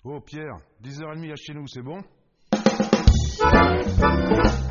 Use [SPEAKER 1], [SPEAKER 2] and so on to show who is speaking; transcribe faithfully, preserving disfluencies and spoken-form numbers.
[SPEAKER 1] Oh Pierre, dix heures trente à chez nous, c'est bon?